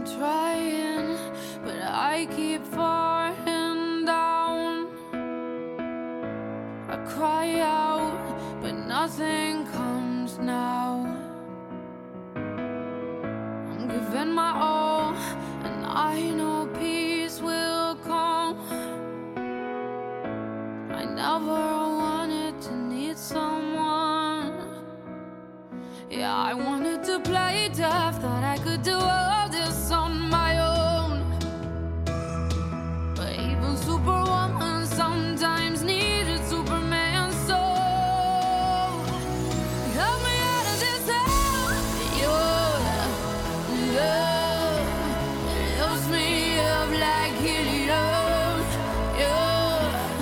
trying, but I keep falling down. I cry out, but nothing comes now. I'm giving my all, and I know peace will come. I never wanted to need someone. Yeah, I wanted to play tough, thought I could do all this on my own. But even Superwoman sometimes needed Superman's soul. Help me out of this hell. Your love lifts me up like helium. Your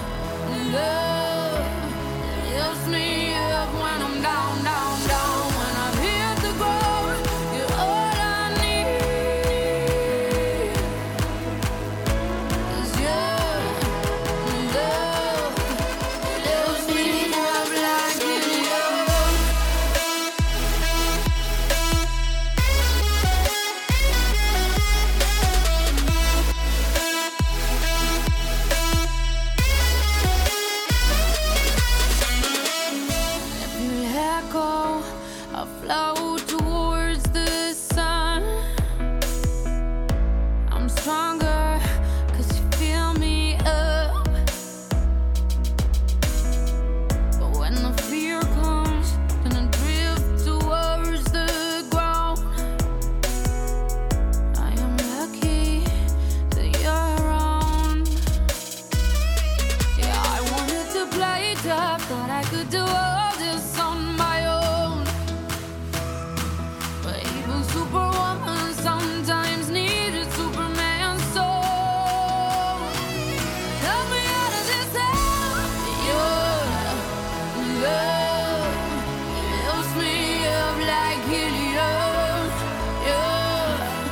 love lifts me up when I'm down, down, down. I flow towards the sun. I'm stronger 'cause you fill me up. But when the fear comes, then I drift towards the ground. I am lucky that you're around. Yeah, I wanted to play tough, thought I could do all this on my own. Superwoman sometimes needed Superman's soul. Help me out of this hell. Your love lifts me up like helium. Your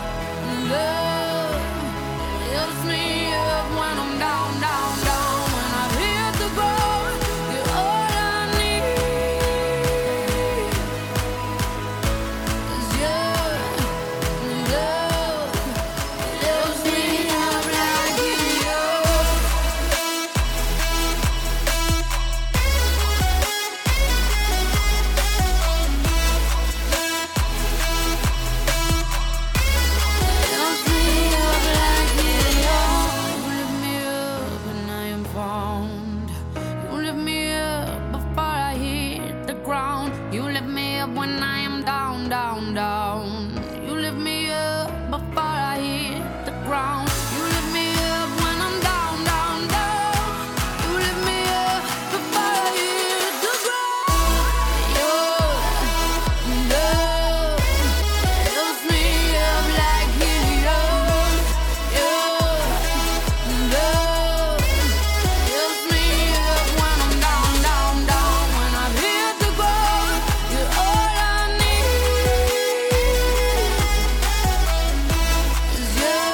love lifts me up when I'm down, down, down. When I've hit the ground, you're all I need. 'Cause you're love lifts me up like helium. Lifts me up like helium. You lift me up when I am found. You lift me up before I hit the ground. You lift me up when I am down, down, down. You lift me up before I hit the ground. You lift me up when I'm down, down, down. You lift me up before I hit the ground. Your love lifts me up like helium. Your love lifts me up when I'm down, down, down. When I've hit the ground, you're all I need. 'Cause your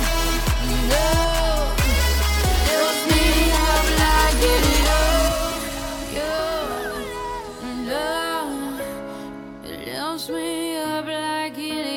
love lifts me up like helium. Your love lifts me up like helium.